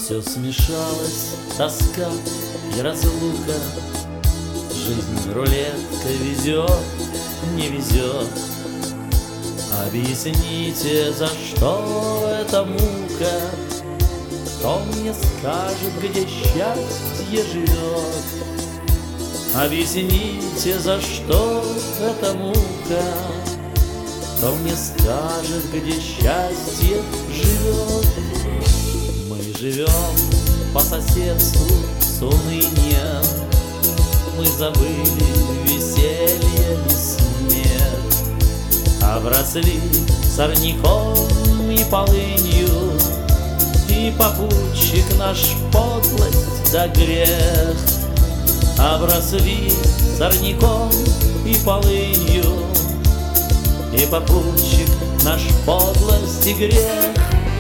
Все смешалось, тоска и разлука, жизнь рулетка везет, не везет. Объясните, за что эта мука? Кто мне скажет, где счастье живет? Объясните, за что эта мука? Кто мне скажет, где счастье живет? Мы живем по соседству с унынием, мы забыли веселье и смех, обросли сорняком и полынью, и попутчик наш подлость да грех. Обросли сорняком и полынью, и попутчик наш подлость и грех.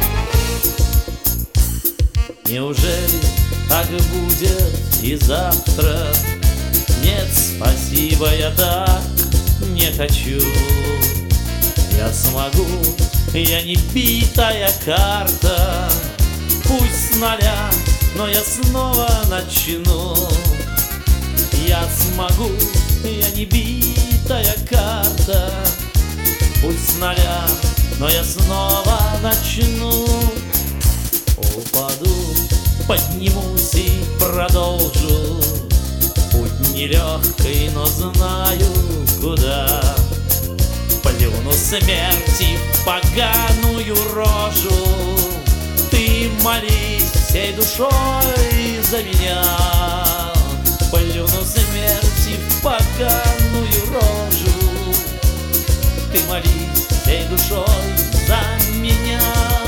Неужели так будет и завтра? Нет, спасибо, я так не хочу. Я смогу, я не битая карта, пусть с нуля, но я снова начну. Я смогу, я не битая карта, пусть с нуля, но я снова начну. Упаду, поднимусь и продолжу. Путь нелегкий, но знаю куда. Плюну смерти в поганую рожу. Ты молись всей душой за меня. Плюну смерти в поганую рожу. Ты молись всей душой за меня.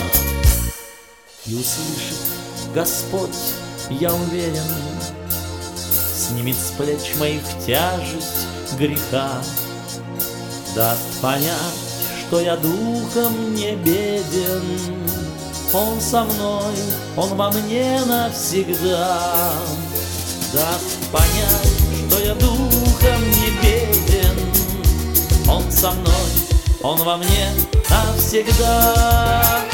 И услышит Господь, я уверен, снимет с плеч моих тяжесть греха, даст понять, что я духом не беден. Он со мной, он во мне навсегда. Даст понять, что я духом не беден. Он со мной, он во мне навсегда.